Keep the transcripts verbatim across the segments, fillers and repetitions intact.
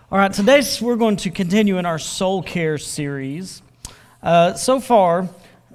All right, today we're going to continue in our soul care series. Uh, so far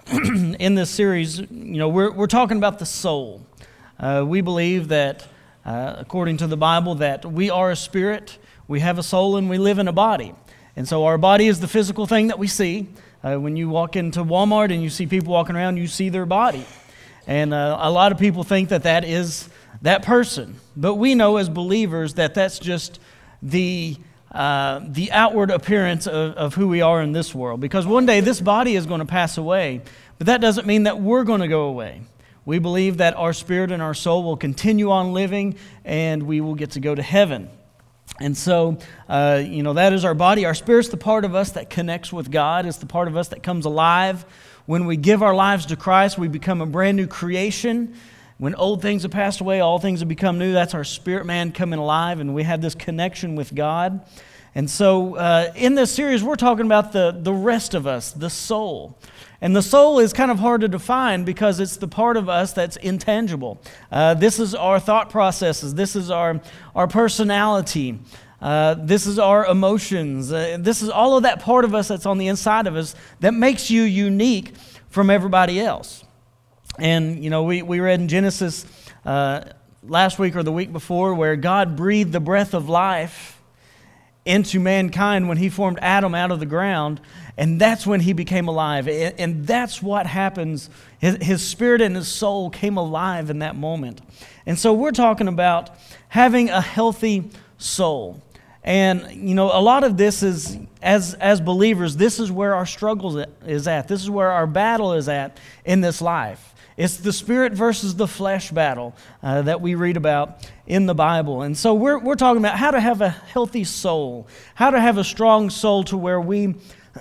in this series, you know, we're we're talking about the soul. Uh, we believe that, uh, according to the Bible, that we are a spirit, we have a soul, and we live in a body. And so our body is the physical thing that we see. Uh, when you walk into Walmart and you see people walking around, you see their body. And uh, a lot of people think that that is that person. But we know as believers that that's just the uh, the outward appearance of, of who we are in this world. Because one day this body is going to pass away, but that doesn't mean that we're going to go away. We believe that our spirit and our soul will continue on living, and we will get to go to heaven. And so, uh, you know, that is our body. Our spirit's the part of us that connects with God. It's the part of us that comes alive. When we give our lives to Christ, we become a brand new creation. When old things have passed away, all things have become new. That's our spirit man coming alive, and we have this connection with God. And so uh, in this series, we're talking about the, the rest of us, the soul. And the soul is kind of hard to define because it's the part of us that's intangible. Uh, this is our thought processes. This is our, our personality. Uh, this is our emotions. Uh, this is all of that part of us that's on the inside of us that makes you unique from everybody else. And, you know, we, we read in Genesis uh, last week or the week before where God breathed the breath of life into mankind when he formed Adam out of the ground, and that's when he became alive. And, and that's what happens. His, his spirit and his soul came alive in that moment. And so we're talking about having a healthy soul. And, you know, a lot of this is, as as believers, this is where our struggle is at. This is where our battle is at in this life. It's the spirit versus the flesh battle uh, that we read about in the Bible. And so we're we're talking about how to have a healthy soul, how to have a strong soul to where we,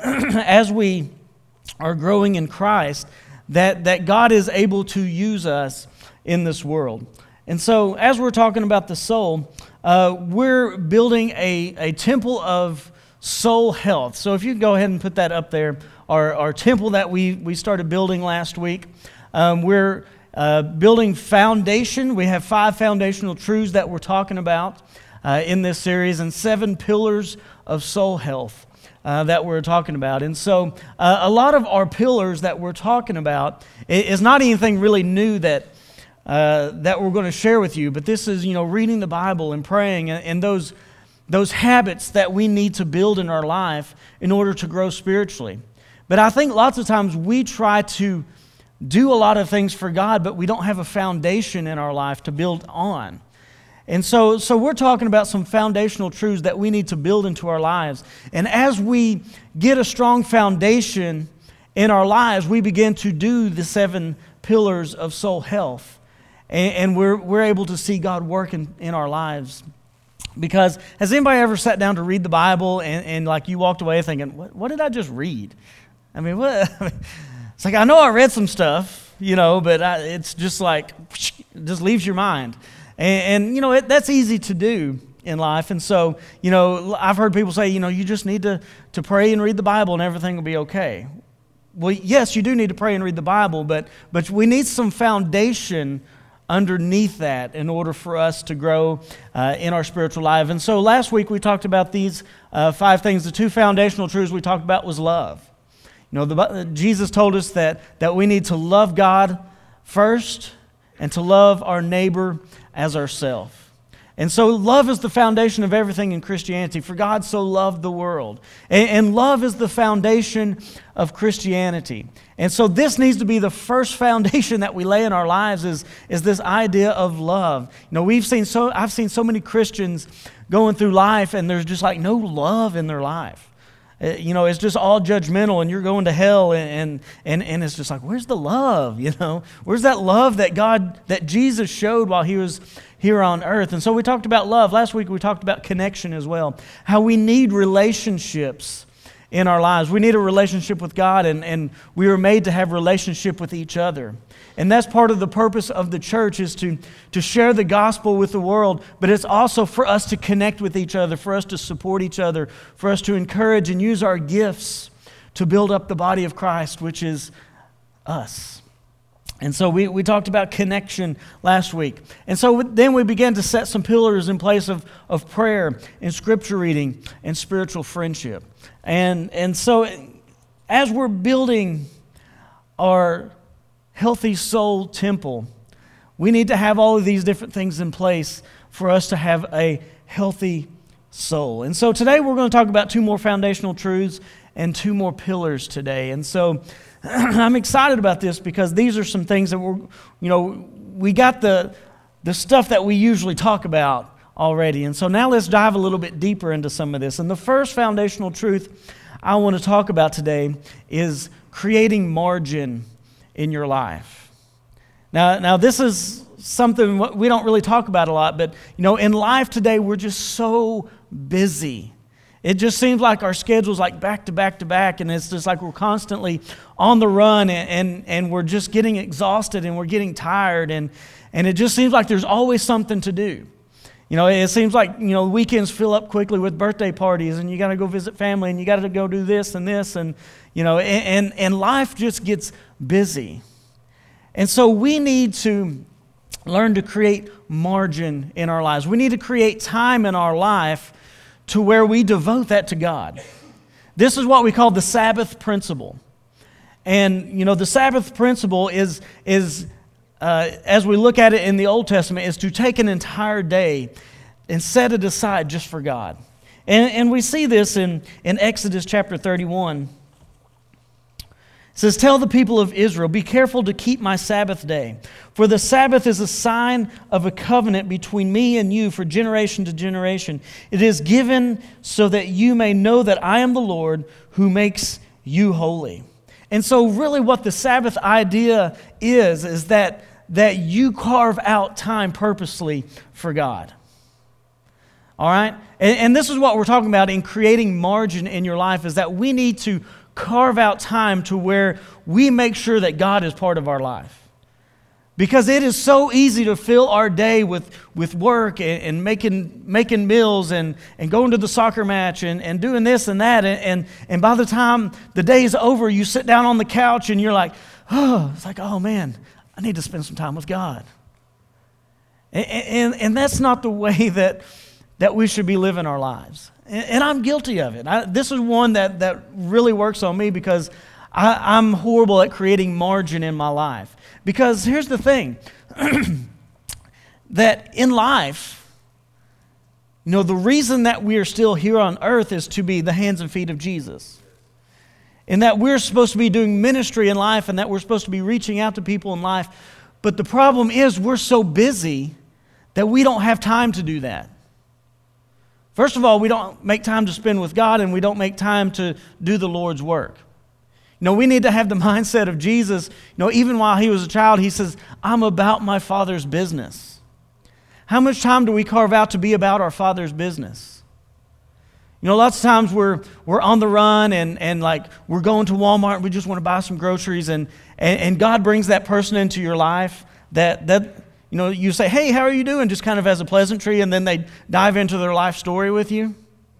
as we are growing in Christ, that, that God is able to use us in this world. And so as we're talking about the soul, uh, we're building a, a temple of soul health. So if you go ahead and put that up there, our, our temple that we, we started building last week. Um, we're uh, building foundation. We have five foundational truths that we're talking about uh, in this series, and seven pillars of soul health uh, that we're talking about. And so uh, a lot of our pillars that we're talking about is not anything really new that uh, that we're going to share with you, but this is, you know, reading the Bible and praying and, and those those habits that we need to build in our life in order to grow spiritually. But I think lots of times we try to do a lot of things for God, but we don't have a foundation in our life to build on. And so, so we're talking about some foundational truths that we need to build into our lives. And as we get a strong foundation in our lives, we begin to do the seven pillars of soul health. And, and we're we're able to see God work in, in our lives. Because has anybody ever sat down to read the Bible and, and like you walked away thinking, what, what did I just read? I mean, what... It's like, I know I read some stuff, you know, but I, it's just like, it just leaves your mind. And, and you know, it, that's easy to do in life. And so, you know, I've heard people say, you know, you just need to, to pray and read the Bible and everything will be okay. Well, yes, you do need to pray and read the Bible, but but we need some foundation underneath that in order for us to grow uh, in our spiritual life. And so last week we talked about these uh, five things. The two foundational truths we talked about was love. You know, the, Jesus told us that, that we need to love God first and to love our neighbor as ourselves. And so love is the foundation of everything in Christianity. For God so loved the world. And, and love is the foundation of Christianity. And so this needs to be the first foundation that we lay in our lives is, is this idea of love. You know, we've seen so I've seen so many Christians going through life and there's just like no love in their life. You know, it's just all judgmental and you're going to hell and, and and it's just like, where's the love, you know? Where's that love that God, that Jesus showed while he was here on earth? And so we talked about love. Last week we talked about connection as well. How we need relationships in our lives. We need a relationship with God and, and we were made to have relationship with each other. And that's part of the purpose of the church is to, to share the gospel with the world, but it's also for us to connect with each other, for us to support each other, for us to encourage and use our gifts to build up the body of Christ, which is us. And so we, we talked about connection last week. And so then we began to set some pillars in place of, of prayer and scripture reading and spiritual friendship. And, and so as we're building our healthy soul temple, we need to have all of these different things in place for us to have a healthy soul. And so today we're going to talk about two more foundational truths and two more pillars today. And so I'm excited about this because these are some things that we're, you know, we got the the stuff that we usually talk about already. And so now let's dive a little bit deeper into some of this. And the first foundational truth I want to talk about today is creating margin in your life. Now, now this is something we don't really talk about a lot, but you know, in life today we're just so busy. It just seems like our schedule's like back to back to back, and it's just like we're constantly on the run, and, and, and we're just getting exhausted and we're getting tired, and, and it just seems like there's always something to do. You know, it seems like, you know, weekends fill up quickly with birthday parties, and you got to go visit family, and you got to go do this and this, and, you know, and, and, and life just gets busy. And so we need to learn to create margin in our lives. We need to create time in our life to where we devote that to God. This is what we call the Sabbath principle. And, you know, the Sabbath principle is, is uh, as we look at it in the Old Testament, is to take an entire day and set it aside just for God. And, and we see this in, in Exodus chapter thirty-one. It says, "Tell the people of Israel, be careful to keep my Sabbath day. For the Sabbath is a sign of a covenant between me and you for generation to generation. It is given so that you may know that I am the Lord who makes you holy." And so really what the Sabbath idea is, is that, that you carve out time purposely for God. All right? And, and this is what we're talking about in creating margin in your life, is that we need to carve out time to where we make sure that God is part of our life. Because it is so easy to fill our day with, with work and, and making making meals and, and going to the soccer match and, and doing this and that. And, and, and by the time the day is over, you sit down on the couch and you're like, oh, it's like, oh man, I need to spend some time with God. And, and, and that's not the way that, that we should be living our lives. And I'm guilty of it. I, this is one that, that really works on me because I, I'm horrible at creating margin in my life. Because here's the thing, that in life, you know, the reason that we are still here on earth is to be the hands and feet of Jesus. And that we're supposed to be doing ministry in life, and that we're supposed to be reaching out to people in life. But the problem is we're so busy that we don't have time to do that. First of all, we don't make time to spend with God, and we don't make time to do the Lord's work. You know, we need to have the mindset of Jesus. You know, even while he was a child, he says, I'm about my Father's business. How much time do we carve out to be about our Father's business? You know, lots of times we're we're on the run and, and like we're going to Walmart and we just want to buy some groceries, and, and, and God brings that person into your life that that you know, you say, hey, how are you doing? Just kind of as a pleasantry, and then they dive into their life story with you.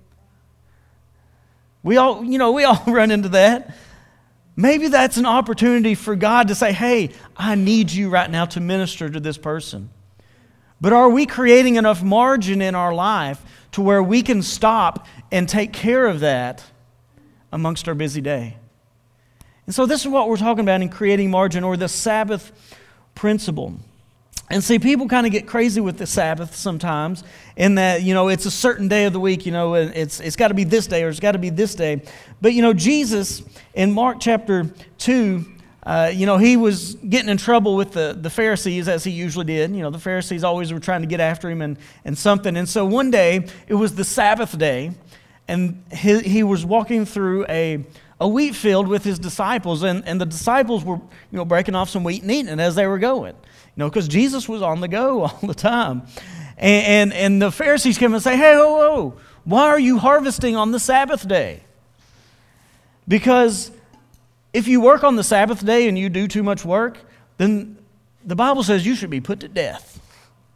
We all, you know, we all run into that. Maybe that's an opportunity for God to say, hey, I need you right now to minister to this person. But are we creating enough margin in our life to where we can stop and take care of that amongst our busy day? And so this is what we're talking about in creating margin, or the Sabbath principle. And see, people kind of get crazy with the Sabbath sometimes, in that, you know, it's a certain day of the week, you know, it's it's got to be this day or it's got to be this day. But, you know, Jesus in Mark chapter two, uh, you know, he was getting in trouble with the, the Pharisees, as he usually did. You know, the Pharisees always were trying to get after him and, and something. And so one day, it was the Sabbath day, and he, he was walking through a a wheat field with his disciples, and, and the disciples were, you know, breaking off some wheat and eating it as they were going. You know, because Jesus was on the go all the time. And, and and the Pharisees come and say, hey, whoa, whoa, why are you harvesting on the Sabbath day? Because if you work on the Sabbath day and you do too much work, then the Bible says you should be put to death.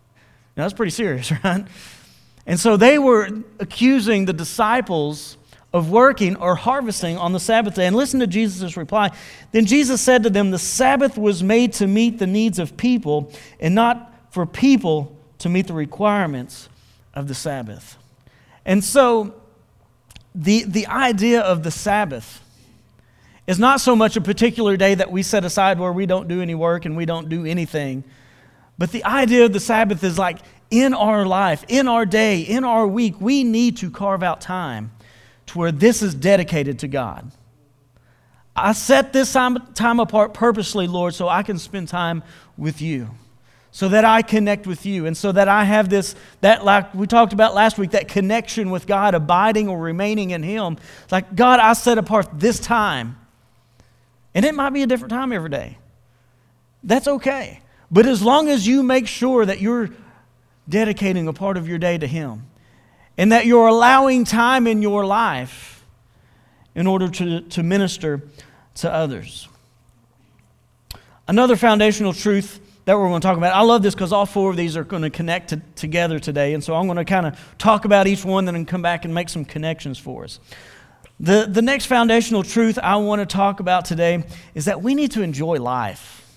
Now, that's pretty serious, right? And so they were accusing the disciples of working or harvesting on the Sabbath day. And listen to Jesus' reply. Then Jesus said to them, the Sabbath was made to meet the needs of people and not for people to meet the requirements of the Sabbath. And so the, the idea of the Sabbath is not so much a particular day that we set aside where we don't do any work and we don't do anything. But the idea of the Sabbath is like in our life, in our day, in our week, we need to carve out time to where this is dedicated to God. I set this time, time apart purposely, Lord, so I can spend time with you, so that I connect with you, and so that I have this, that like we talked about last week, that connection with God, abiding or remaining in Him. It's like, God, I set apart this time. And it might be a different time every day. That's okay. But as long as you make sure that you're dedicating a part of your day to Him, and that you're allowing time in your life in order to, to minister to others. Another foundational truth that we're going to talk about, I love this because all four of these are going to connect to, together today, and so I'm going to kind of talk about each one, then come back and make some connections for us. The, the next foundational truth I want to talk about today is that we need to enjoy life.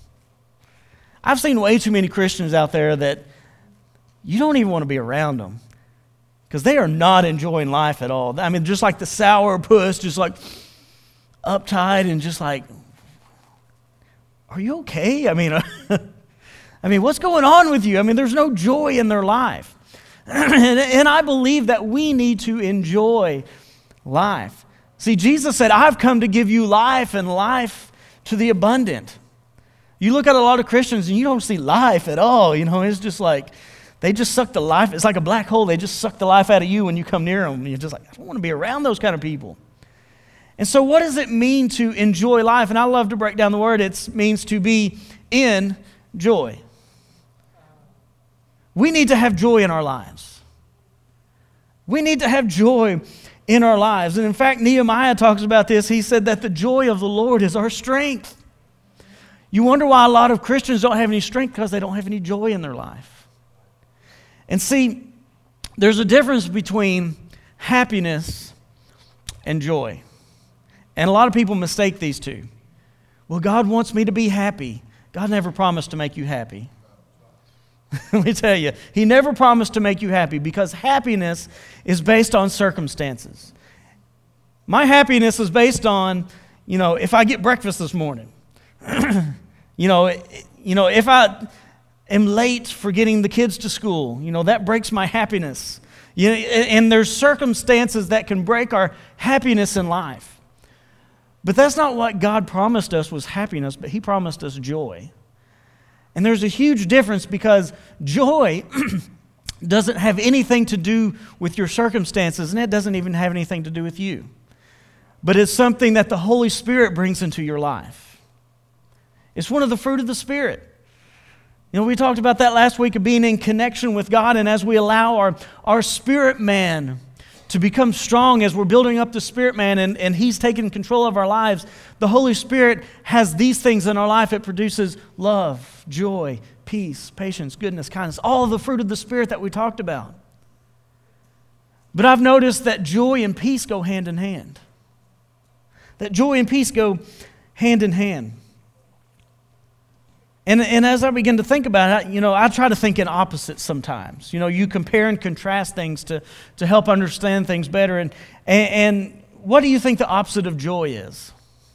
I've seen way too many Christians out there that you don't even want to be around them because they are not enjoying life at all. I mean, just like the sour puss, just like uptight and just like, are you okay? I mean, I mean, what's going on with you? I mean, there's no joy in their life. and, and I believe that we need to enjoy life. See, Jesus said, I've come to give you life and life to the abundant. You look at a lot of Christians and you don't see life at all. You know, it's just like, they just suck the life. It's like a black hole. They just suck the life out of you when you come near them. And you're just like, I don't want to be around those kind of people. And so what does it mean to enjoy life? And I love to break down the word. It means to be in joy. We need to have joy in our lives. We need to have joy in our lives. And in fact, Nehemiah talks about this. He said that the joy of the Lord is our strength. You wonder why a lot of Christians don't have any strength, because they don't have any joy in their life. And see, there's a difference between happiness and joy. And a lot of people mistake these two. Well, God wants me to be happy. God never promised to make you happy. Let me tell you, He never promised to make you happy, because happiness is based on circumstances. My happiness is based on, you know, if I get breakfast this morning. you know, you know, if I am late for getting the kids to school, you know, that breaks my happiness. You know, and there's circumstances that can break our happiness in life. But that's not what God promised us, was happiness, but He promised us joy. And there's a huge difference, because joy doesn't have anything to do with your circumstances, and it doesn't even have anything to do with you. But it's something that the Holy Spirit brings into your life. It's one of the fruit of the Spirit. You know, we talked about that last week, of being in connection with God, and as we allow our, our spirit man to become strong, as we're building up the spirit man and, and He's taking control of our lives, the Holy Spirit has these things in our life. It produces love, joy, peace, patience, goodness, kindness, all of the fruit of the Spirit that we talked about. But I've noticed that joy and peace go hand in hand. That joy and peace go hand in hand. And, and as I begin to think about it, you know, I try to think in opposites sometimes. You know, you compare and contrast things to, to help understand things better. And, and, and what do you think the opposite of joy is?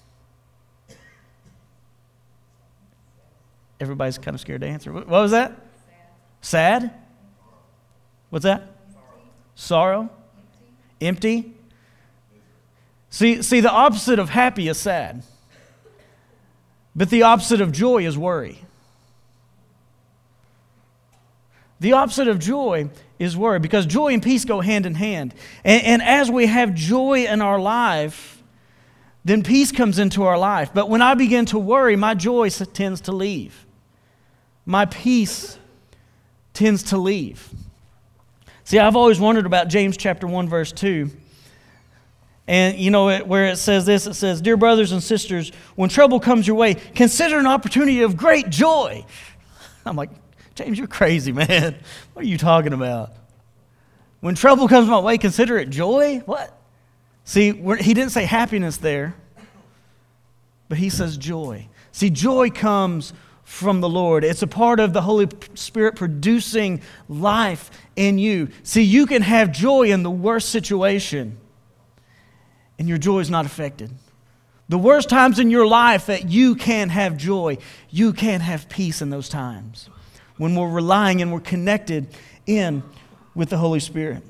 Everybody's kind of scared to answer. What was that? Sad. Sad? What's that? Sorrow. Sorrow? Empty. Empty? See, see, the opposite of happy is sad. But the opposite of joy is worry. The opposite of joy is worry, because joy and peace go hand in hand. And, and as we have joy in our life, then peace comes into our life. But when I begin to worry, my joy tends to leave. My peace tends to leave. See, I've always wondered about James chapter one, verse two. And, you know, it, where it says this, it says, "Dear brothers and sisters, when trouble comes your way, consider an opportunity of great joy." I'm like, James, you're crazy, man. What are you talking about? When trouble comes my way, consider it joy? What? See, we're, he didn't say happiness there, but he says joy. See, joy comes from the Lord. It's a part of the Holy Spirit producing life in you. See, you can have joy in the worst situation, and your joy is not affected. The worst times in your life that you can have joy, you can have peace in those times when we're relying and we're connected in with the Holy Spirit.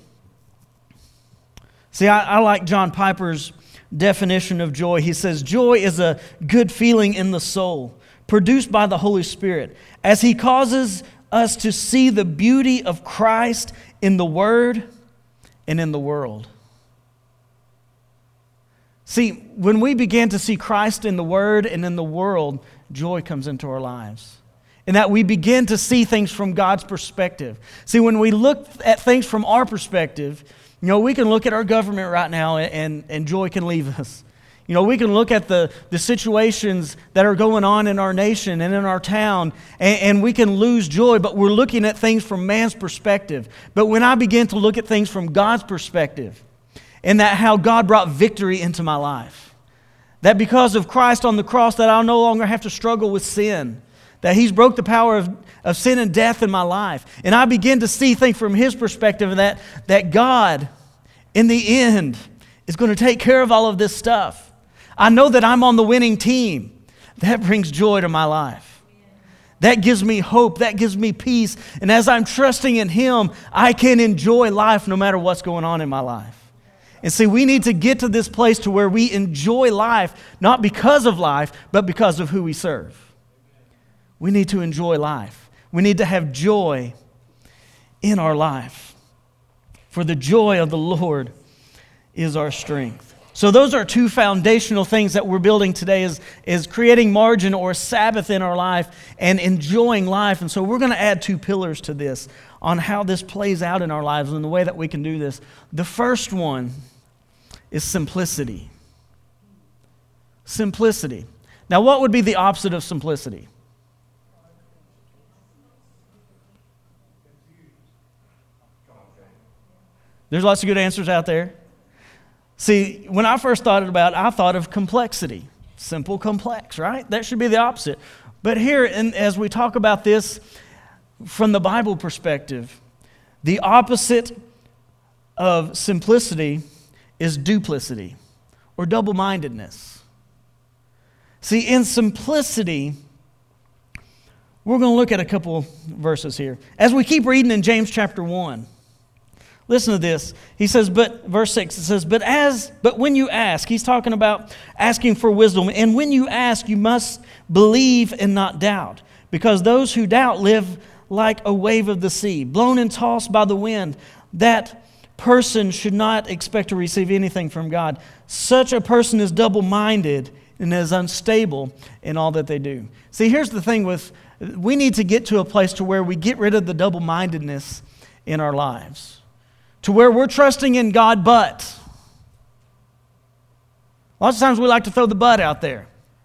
See, I, I like John Piper's definition of joy. He says, joy is a good feeling in the soul, produced by the Holy Spirit, as He causes us to see the beauty of Christ in the Word and in the world. See, when we begin to see Christ in the Word and in the world, joy comes into our lives. And that we begin to see things from God's perspective. See, when we look at things from our perspective, you know, we can look at our government right now and, and joy can leave us. You know, we can look at the, the situations that are going on in our nation and in our town, and, and we can lose joy, but we're looking at things from man's perspective. But when I begin to look at things from God's perspective, and that how God brought victory into my life, that because of Christ on the cross, that I'll no longer have to struggle with sin, that He's broke the power of, of sin and death in my life. And I begin to see things from His perspective, and that, that God, in the end, is going to take care of all of this stuff. I know that I'm on the winning team. That brings joy to my life. That gives me hope. That gives me peace. And as I'm trusting in Him, I can enjoy life no matter what's going on in my life. And see, we need to get to this place to where we enjoy life, not because of life, but because of who we serve. We need to enjoy life. We need to have joy in our life. For the joy of the Lord is our strength. So those are two foundational things that we're building today, is, is creating margin or Sabbath in our life and enjoying life. And so we're going to add two pillars to this on how this plays out in our lives and the way that we can do this. The first one is simplicity. Simplicity. Now, what would be the opposite of simplicity? There's lots of good answers out there. See, when I first thought about it, I thought of complexity. Simple, complex, right? That should be the opposite. But here, and as we talk about this from the Bible perspective, the opposite of simplicity is duplicity or double-mindedness. See, in simplicity, we're going to look at a couple verses here. As we keep reading in James chapter one, listen to this. He says, but verse six, it says, but as but when you ask, he's talking about asking for wisdom, and when you ask, you must believe and not doubt, because those who doubt live like a wave of the sea, blown and tossed by the wind. That person should not expect to receive anything from God. Such a person is double-minded and is unstable in all that they do. See, here's the thing with, we need to get to a place to where we get rid of the double-mindedness in our lives. To where we're trusting in God, but. Lots of times we like to throw the but out there.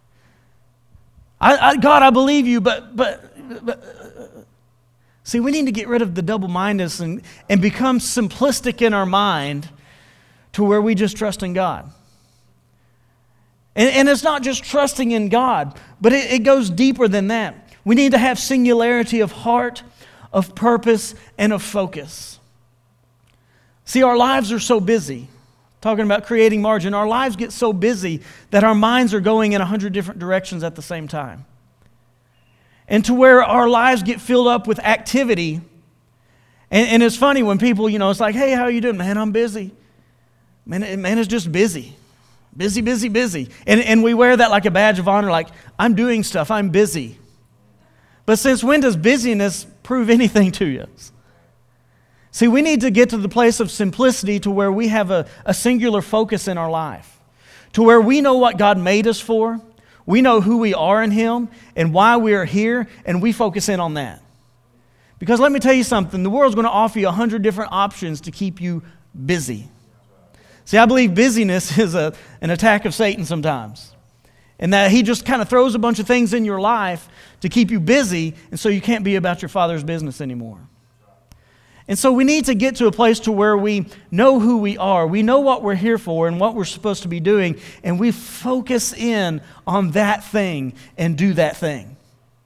I, I, God, I believe you, but, but, but. See, we need to get rid of the double-mindedness and, and become simplistic in our mind to where we just trust in God. And, and it's not just trusting in God, but it, it goes deeper than that. We need to have singularity of heart, of purpose, and of focus. See, our lives are so busy. Talking about creating margin, our lives get so busy that our minds are going in a hundred different directions at the same time. And to where our lives get filled up with activity. And, and it's funny when people, you know, it's like, hey, how are you doing? Man, I'm busy. Man, man it's just busy. Busy, busy, busy. And, and we wear that like a badge of honor, like, I'm doing stuff, I'm busy. But since when does busyness prove anything to you? See, we need to get to the place of simplicity to where we have a, a singular focus in our life. To where we know what God made us for. We know who we are in Him and why we are here, and we focus in on that. Because let me tell you something, the world's going to offer you a hundred different options to keep you busy. See, I believe busyness is a, an attack of Satan sometimes. And that he just kind of throws a bunch of things in your life to keep you busy, and so you can't be about your Father's business anymore. And so we need to get to a place to where we know who we are. We know what we're here for and what we're supposed to be doing, and we focus in on that thing and do that thing.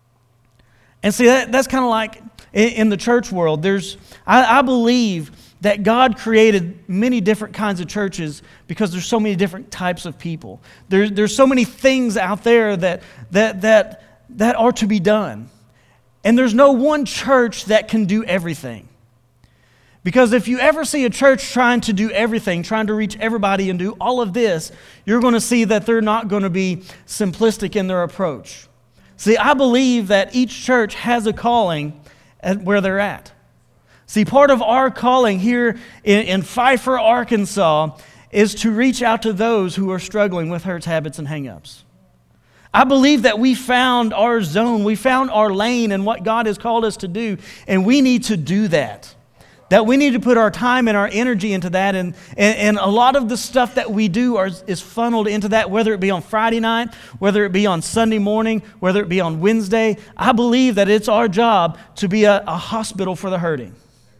And see, that, that's kind of like in, in the church world. There's, I, I believe that God created many different kinds of churches because there's so many different types of people. There, there's so many things out there that that that that are to be done. And there's no one church that can do everything. Because if you ever see a church trying to do everything, trying to reach everybody and do all of this, you're going to see that they're not going to be simplistic in their approach. See, I believe that each church has a calling at where they're at. See, part of our calling here in, in Pfeiffer, Arkansas, is to reach out to those who are struggling with hurts, habits, and hang-ups. I believe that we found our zone, we found our lane and what God has called us to do, and we need to do that. That we need to put our time and our energy into that, and, and, and a lot of the stuff that we do are, is funneled into that, whether it be on Friday night, whether it be on Sunday morning, whether it be on Wednesday. I believe that it's our job to be a, a hospital for the hurting.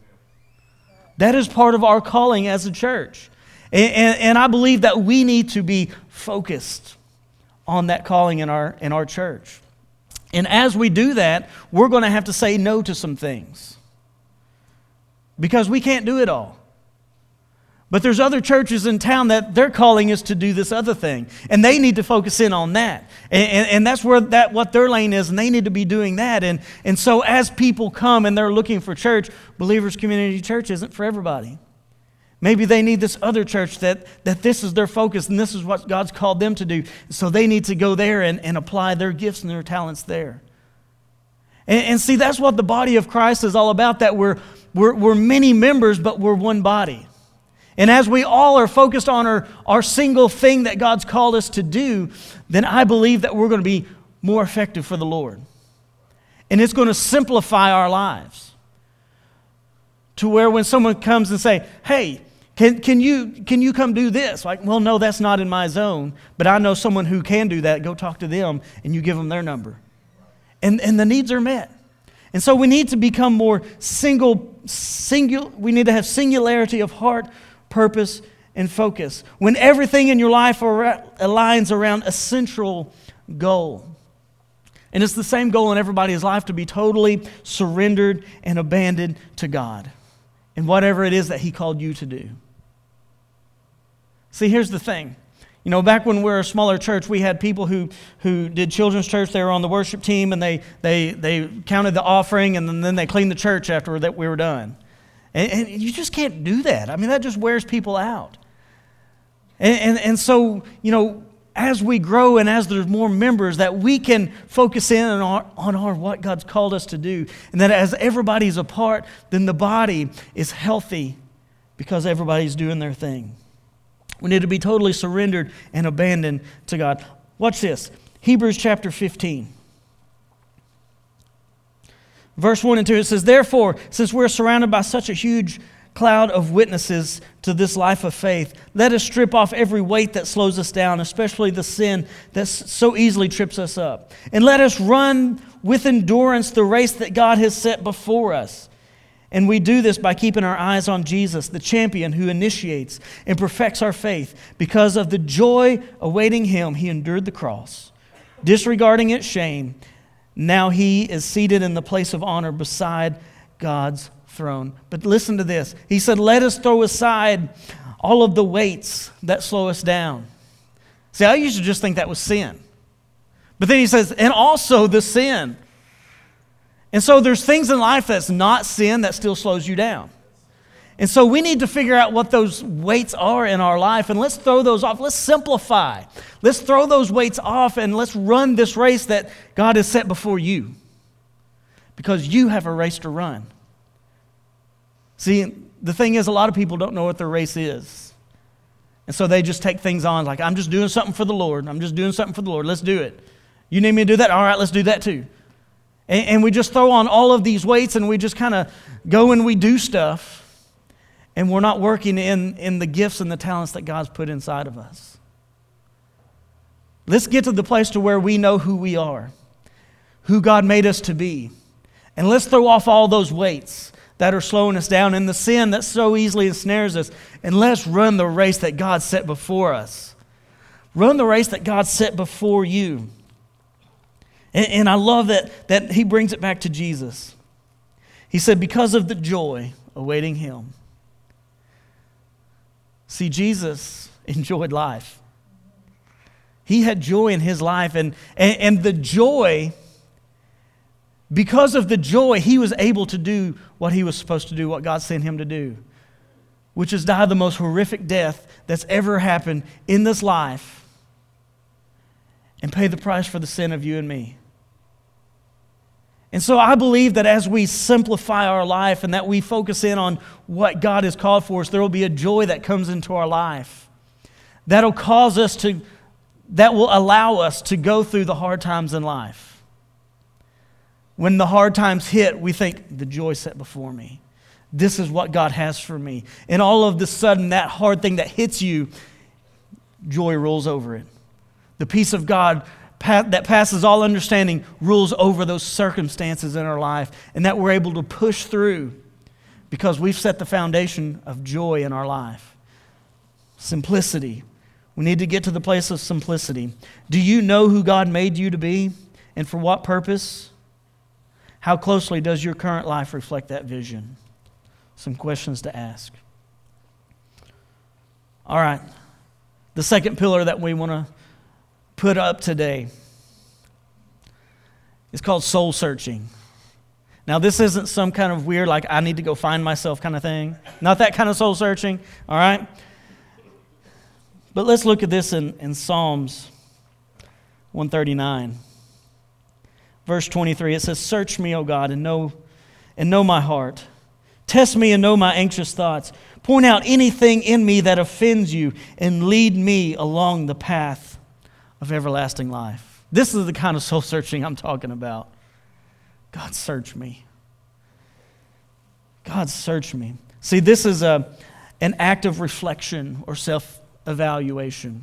That is part of our calling as a church. And, and, and I believe that we need to be focused on that calling in our, in our church. And as we do that, we're going to have to say no to some things. Because we can't do it all. But there's other churches in town that their calling is to do this other thing. And they need to focus in on that. And, and, and that's where that what their lane is, and they need to be doing that. And, and so as people come and they're looking for church, Believers Community Church isn't for everybody. Maybe they need this other church that, that this is their focus and this is what God's called them to do. So they need to go there and, and apply their gifts and their talents there. And, and see, that's what the body of Christ is all about, that we're We're, we're many members, but we're one body. And as we all are focused on our, our single thing that God's called us to do, then I believe that we're going to be more effective for the Lord. And it's going to simplify our lives. To where when someone comes and say, hey, can, can, you, can you come do this? Like, well, no, that's not in my zone, but I know someone who can do that. Go talk to them, and you give them their number. And, and the needs are met. And so we need to become more single, singular, we need to have singularity of heart, purpose, and focus. When everything in your life aligns around a central goal. And it's the same goal in everybody's life, to be totally surrendered and abandoned to God in whatever it is that He called you to do. See, here's the thing. You know, back when we were a smaller church, we had people who, who did children's church. They were on the worship team, and they they they counted the offering, and then, then they cleaned the church after that we were done. And, and you just can't do that. I mean, that just wears people out. And, and and so, you know, as we grow and as there's more members, that we can focus in on our, on our what God's called us to do. And that as everybody's a part, then the body is healthy because everybody's doing their thing. We need to be totally surrendered and abandoned to God. Watch this. Hebrews chapter fifteen. Verse one and two, it says, therefore, since we're surrounded by such a huge cloud of witnesses to this life of faith, let us strip off every weight that slows us down, especially the sin that so easily trips us up. And let us run with endurance the race that God has set before us. And we do this by keeping our eyes on Jesus, the champion who initiates and perfects our faith. Because of the joy awaiting Him, He endured the cross, disregarding its shame. Now He is seated in the place of honor beside God's throne. But listen to this. He said, let us throw aside all of the weights that slow us down. See, I used to just think that was sin. But then He says, and also the sin. And so there's things in life that's not sin that still slows you down. And so we need to figure out what those weights are in our life, and let's throw those off. Let's simplify. Let's throw those weights off, and let's run this race that God has set before you. Because you have a race to run. See, the thing is, a lot of people don't know what their race is. And so they just take things on like, I'm just doing something for the Lord. I'm just doing something for the Lord. Let's do it. You need me to do that? All right, let's do that too. And we just throw on all of these weights, and we just kind of go and we do stuff, and we're not working in, in the gifts and the talents that God's put inside of us. Let's get to the place to where we know who we are, who God made us to be. And let's throw off all those weights that are slowing us down and the sin that so easily ensnares us. And let's run the race that God set before us. Run the race that God set before you. And, and I love that, that he brings it back to Jesus. He said, because of the joy awaiting him. See, Jesus enjoyed life. He had joy in his life, and, and, and the joy, because of the joy, he was able to do what he was supposed to do, what God sent him to do, which is die the most horrific death that's ever happened in this life and pay the price for the sin of you and me. And so I believe that as we simplify our life and that we focus in on what God has called for us, there will be a joy that comes into our life that'll cause us to, that will allow us to go through the hard times in life. When the hard times hit, we think, the joy set before me. This is what God has for me. And all of a sudden, that hard thing that hits you, joy rolls over it. The peace of God that passes all understanding rules over those circumstances in our life, and that we're able to push through because we've set the foundation of joy in our life. Simplicity. We need to get to the place of simplicity. Do you know who God made you to be and for what purpose? How closely does your current life reflect that vision? Some questions to ask. All right. The second pillar that we want to put up today is called soul searching. Now, this isn't some kind of weird, like, I need to go find myself kind of thing. Not that kind of soul searching, all right? But let's look at this in, in Psalms one thirty-nine. Verse twenty-three, it says, search me, O God, and know, and know my heart. Test me and know my anxious thoughts. Point out anything in me that offends you and lead me along the path of everlasting life. This is the kind of soul searching I'm talking about. God, search me. God, search me. See, this is a, an act of reflection or self-evaluation.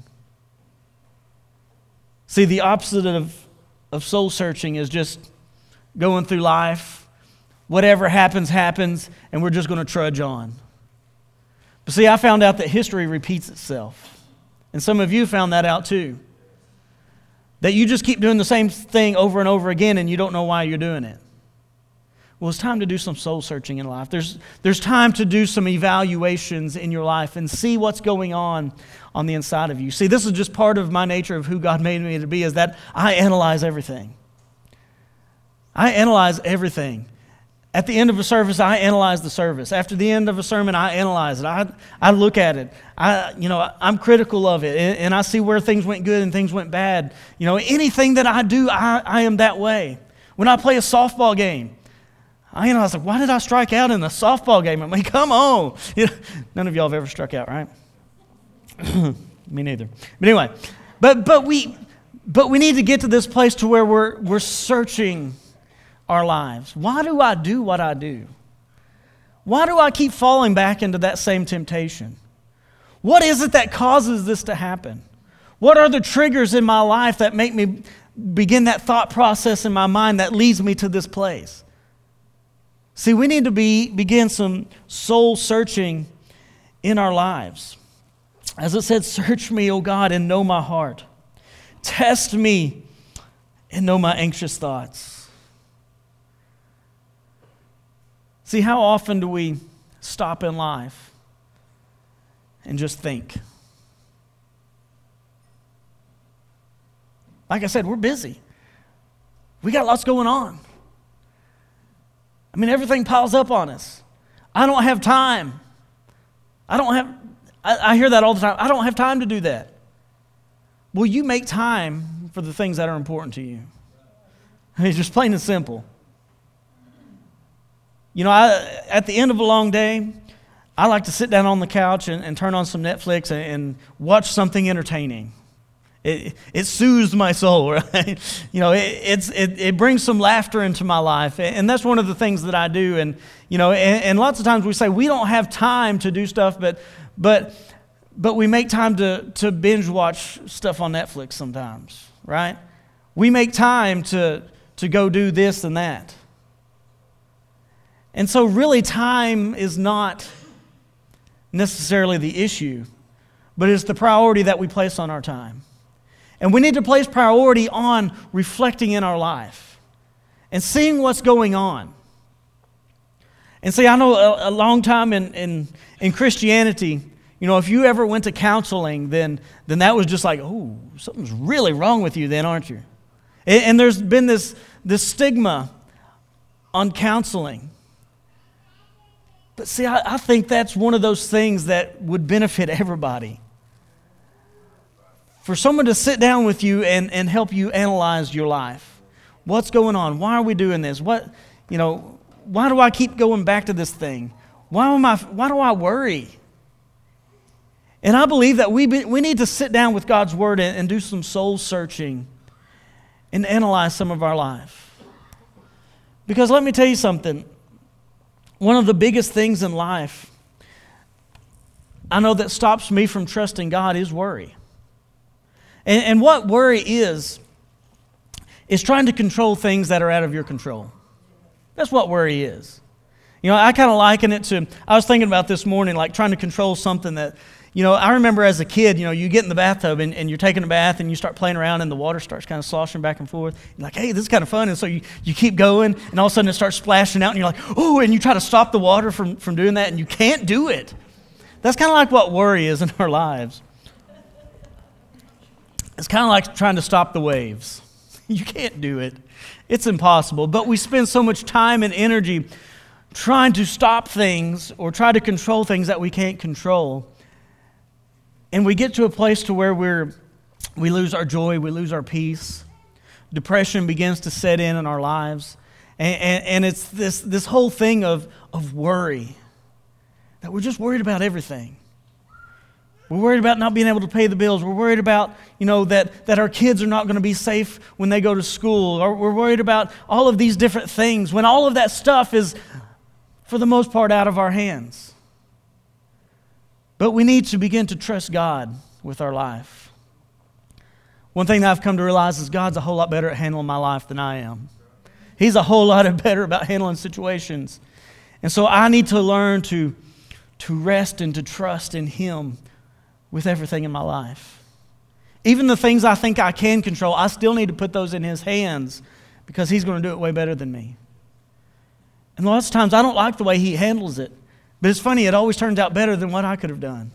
See, the opposite of, of soul searching is just going through life. Whatever happens, happens, and we're just going to trudge on. But see, I found out that history repeats itself. And some of you found that out too. That you just keep doing the same thing over and over again and you don't know why you're doing it. Well, it's time to do some soul searching in life. There's, there's time to do some evaluations in your life and see what's going on on the inside of you. See, this is just part of my nature of who God made me to be, is that I analyze everything. I analyze everything. At the end of a service, I analyze the service. After the end of a sermon, I analyze it. I, I look at it. I, you know, I'm critical of it, and, and I see where things went good and things went bad. You know, anything that I do, I, I am that way. When I play a softball game, I analyze, like, why did I strike out in a softball game? I mean, come on. You know, none of y'all have ever struck out, right? Me neither. But anyway, but but we but we need to get to this place to where we're we're searching our lives. Why do I do what I do? Why do I keep falling back into that same temptation? What is it that causes this to happen? What are the triggers in my life that make me begin that thought process in my mind that leads me to this place? See, we need to be begin some soul searching in our lives. As it said, search me, O God, and know my heart. Test me and know my anxious thoughts. See, how often do we stop in life and just think? Like I said, we're busy. We got lots going on. I mean, everything piles up on us. I don't have time. I don't have, I, I hear that all the time. I don't have time to do that. Well, you make time for the things that are important to you. I mean, just plain and simple. You know, I, at the end of a long day, I like to sit down on the couch and, and turn on some Netflix and, and watch something entertaining. It, it soothes my soul, right? You know, it, it's, it, it brings some laughter into my life. And that's one of the things that I do. And, you know, and, and lots of times we say we don't have time to do stuff, but but but we make time to, to binge watch stuff on Netflix sometimes, right? We make time to, to go do this and that. And so really time is not necessarily the issue, but it's the priority that we place on our time. And we need to place priority on reflecting in our life and seeing what's going on. And see, I know a, a long time in, in, in Christianity, you know, if you ever went to counseling, then, then that was just like, oh, something's really wrong with you then, aren't you? And, and there's been this, this stigma on counseling. But see, I, I think that's one of those things that would benefit everybody. For someone to sit down with you and, and help you analyze your life. What's going on? Why are we doing this? What, you know, why do I keep going back to this thing? Why am I, why do I worry? And I believe that we, be, we need to sit down with God's Word and, and do some soul searching and analyze some of our life. Because let me tell you something. One of the biggest things in life I know that stops me from trusting God is worry. And, and what worry is, is trying to control things that are out of your control. That's what worry is. You know, I kind of liken it to, I was thinking about this morning, like trying to control something that, you know, I remember as a kid, you know, you get in the bathtub and, and you're taking a bath and you start playing around and the water starts kind of sloshing back and forth. You're like, hey, this is kind of fun. And so you, you keep going and all of a sudden it starts splashing out and you're like, oh, and you try to stop the water from, from doing that and you can't do it. That's kind of like what worry is in our lives. It's kind of like trying to stop the waves. You can't do it. It's impossible. But we spend so much time and energy trying to stop things or try to control things that we can't control. And we get to a place to where we're we lose our joy, we lose our peace. Depression begins to set in in our lives. And, and, and it's this, this whole thing of, of worry, that we're just worried about everything. We're worried about not being able to pay the bills. We're worried about, you know, that, that our kids are not going to be safe when they go to school. Or we're worried about all of these different things when all of that stuff is, for the most part, out of our hands. But we need to begin to trust God with our life. One thing that I've come to realize is God's a whole lot better at handling my life than I am. He's a whole lot better about handling situations. And so I need to learn to, to rest and to trust in Him with everything in my life. Even the things I think I can control, I still need to put those in His hands because He's going to do it way better than me. And lots of times I don't like the way He handles it. But it's funny, it always turns out better than what I could have done.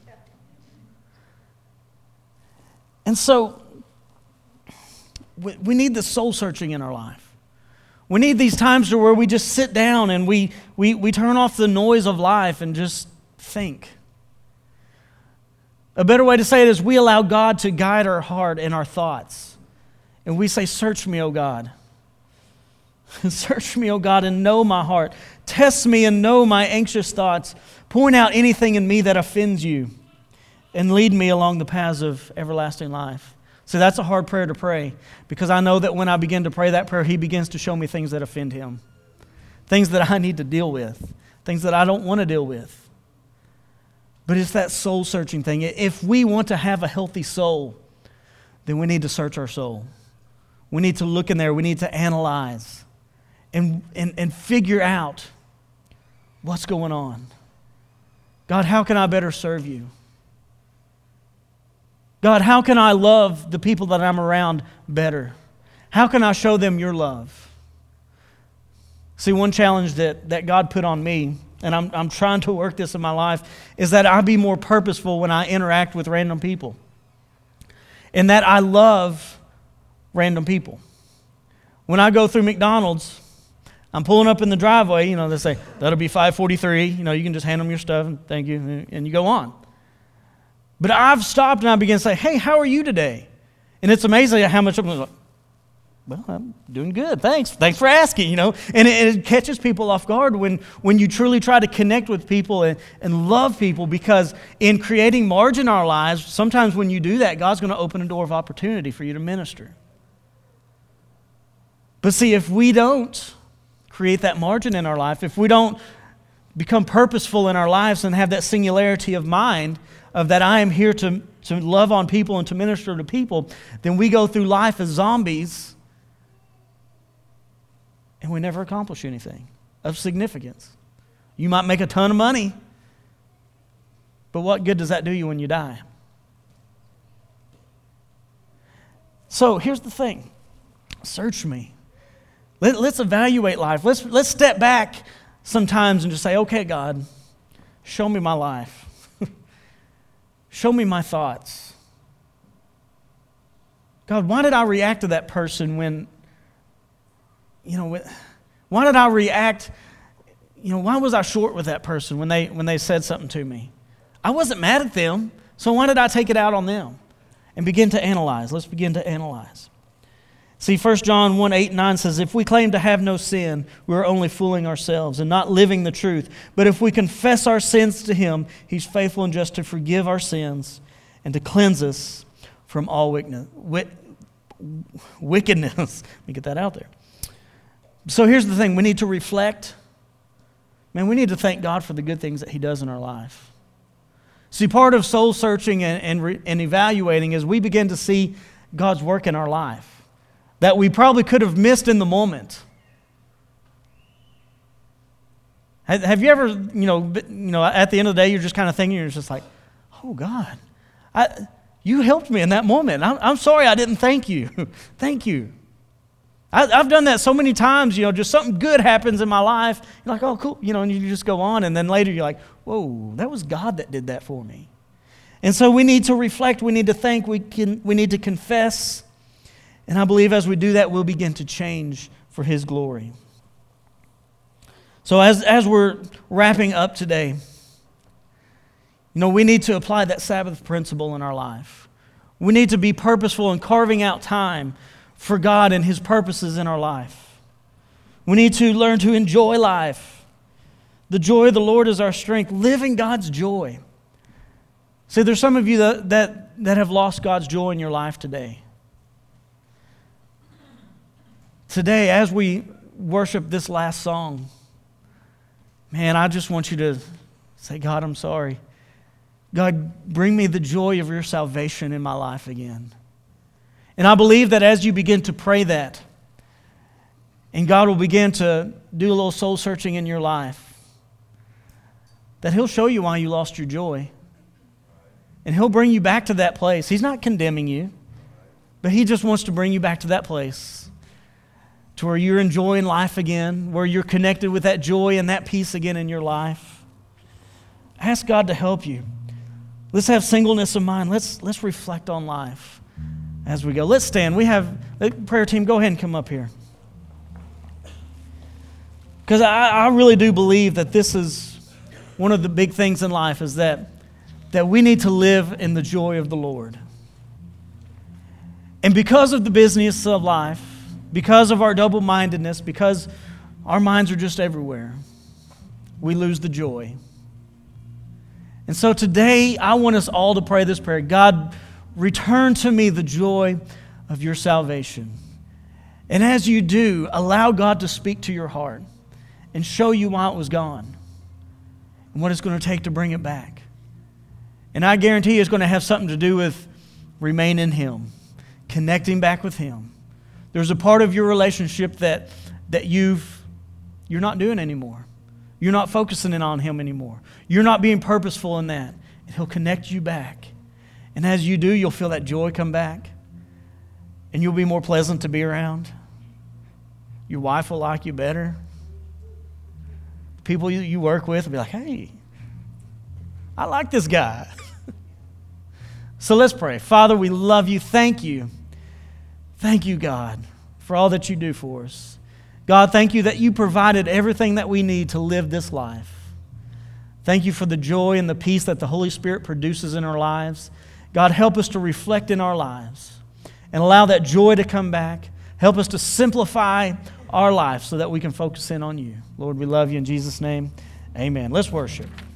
And so, we, we need the soul searching in our life. We need these times to where we just sit down and we, we, we turn off the noise of life and just think. A better way to say it is we allow God to guide our heart and our thoughts. And we say, search me, O God. Search me, O God, and know my heart. Test me and know my anxious thoughts. Point out anything in me that offends you and lead me along the paths of everlasting life. See, that's a hard prayer to pray because I know that when I begin to pray that prayer, He begins to show me things that offend Him, things that I need to deal with, things that I don't want to deal with. But it's that soul-searching thing. If we want to have a healthy soul, then we need to search our soul. We need to look in there. We need to analyze and, and, and figure out what's going on. God, how can I better serve You? God, how can I love the people that I'm around better? How can I show them Your love? See, one challenge that, that God put on me, and I'm, I'm trying to work this in my life, is that I be more purposeful when I interact with random people. And that I love random people. When I go through McDonald's, I'm pulling up in the driveway, you know, they say, that'll be five forty-three, you know, you can just hand them your stuff, and thank you, and you go on. But I've stopped and I begin to say, hey, how are you today? And it's amazing how much I'm like, well, I'm doing good, thanks. Thanks for asking, you know. And it, it catches people off guard when, when you truly try to connect with people and, and love people, because in creating margin in our lives, sometimes when you do that, God's going to open a door of opportunity for you to minister. But see, if we don't create that margin in our life, if we don't become purposeful in our lives and have that singularity of mind of that I am here to, to love on people and to minister to people, then we go through life as zombies and we never accomplish anything of significance. You might make a ton of money, but what good does that do you when you die? So here's the thing. Search me. Let, let's evaluate life. Let's, let's step back sometimes and just say, okay, God, show me my life. Show me my thoughts. God, why did I react to that person when, you know, why did I react, you know, why was I short with that person when they when they said something to me? I wasn't mad at them, so why did I take it out on them? And begin to analyze. Let's begin to analyze. See, First John one, eight and nine says, if we claim to have no sin, we are only fooling ourselves and not living the truth. But if we confess our sins to Him, He's faithful and just to forgive our sins and to cleanse us from all wickedness. Let me get that out there. So here's the thing. We need to reflect. Man, we need to thank God for the good things that He does in our life. See, part of soul searching and, and, re, and evaluating is we begin to see God's work in our life that we probably could have missed in the moment. Have, have you ever, you know, you know, at the end of the day, you're just kind of thinking, you're just like, oh God, I, you helped me in that moment. I'm, I'm sorry I didn't thank you. Thank you. I, I've done that so many times, you know, just something good happens in my life. You're like, oh, cool, you know, and you just go on. And then later you're like, whoa, that was God that did that for me. And so we need to reflect. We need to thank. We can. We need to confess. And I believe as we do that, we'll begin to change for His glory. So as, as we're wrapping up today, you know, we need to apply that Sabbath principle in our life. We need to be purposeful in carving out time for God and His purposes in our life. We need to learn to enjoy life. The joy of the Lord is our strength. Live in God's joy. See, there's some of you that, that, that have lost God's joy in your life today. Today, as we worship this last song, man, I just want you to say, God, I'm sorry. God, bring me the joy of your salvation in my life again. And I believe that as you begin to pray that, and God will begin to do a little soul searching in your life, that He'll show you why you lost your joy. And He'll bring you back to that place. He's not condemning you, but He just wants to bring you back to that place to where you're enjoying life again, where you're connected with that joy and that peace again in your life. Ask God to help you. Let's have singleness of mind. Let's, let's reflect on life as we go. Let's stand. We have, prayer team, go ahead and come up here. Because I, I really do believe that this is one of the big things in life is that, that we need to live in the joy of the Lord. And because of the busyness of life, because of our double-mindedness, because our minds are just everywhere, we lose the joy. And so today, I want us all to pray this prayer. God, return to me the joy of your salvation. And as you do, allow God to speak to your heart and show you why it was gone and what it's going to take to bring it back. And I guarantee you it's going to have something to do with remain in Him, connecting back with Him. There's a part of your relationship that, that you've, you're not doing anymore. You're not focusing in on Him anymore. You're not being purposeful in that. And He'll connect you back. And as you do, you'll feel that joy come back. And you'll be more pleasant to be around. Your wife will like you better. People you, you work with will be like, hey, I like this guy. So let's pray. Father, we love you. Thank you. Thank you, God, for all that you do for us. God, thank you that you provided everything that we need to live this life. Thank you for the joy and the peace that the Holy Spirit produces in our lives. God, help us to reflect in our lives and allow that joy to come back. Help us to simplify our life so that we can focus in on you. Lord, we love you in Jesus' name. Amen. Let's worship.